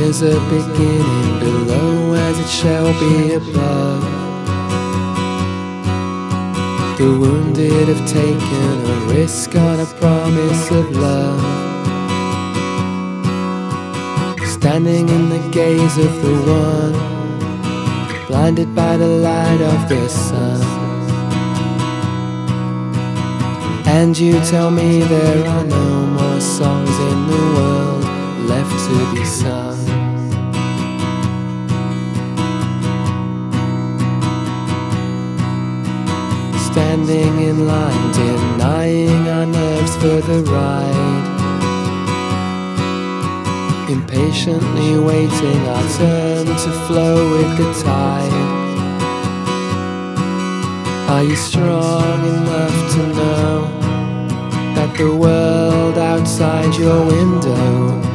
is a beginning below as it shall be above. The wounded have taken a risk on a promise of love, standing in the gaze of the one, blinded by the light of the sun. And you tell me there are no more songs in the world left to be sung. Standing in line, denying our nerves for the ride, impatiently waiting our turn to flow with the tide. Are you strong enough to know that the world outside your window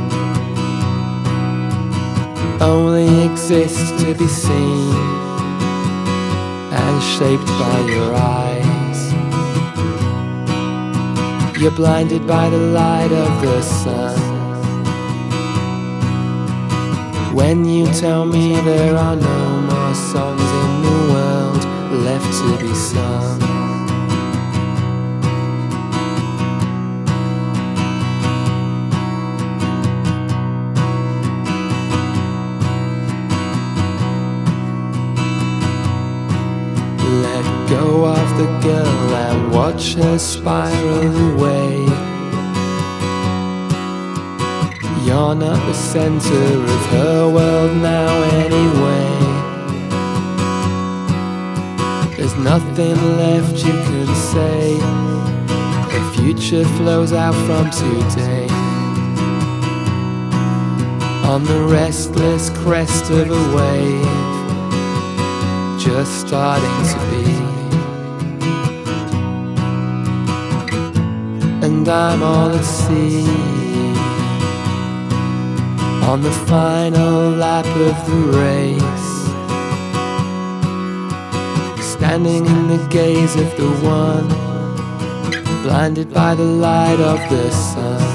only exists to be seen and shaped by your eyes? You're blinded by the light of the sun. When you tell me there are no more songs in the world left to be sung. Let go of the girl and watch her spiral away. You're not the center of her world now anyway. There's nothing left you can say. The future flows out from today, on the restless crest of a wave, just starting to be. And I'm all at sea, on the final lap of the race, standing in the gaze of the one, blinded by the light of the sun.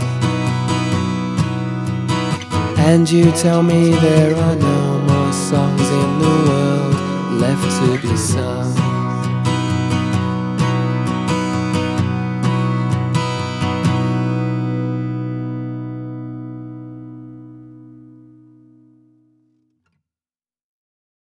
And you tell me there are no more songs in the world left to be sung.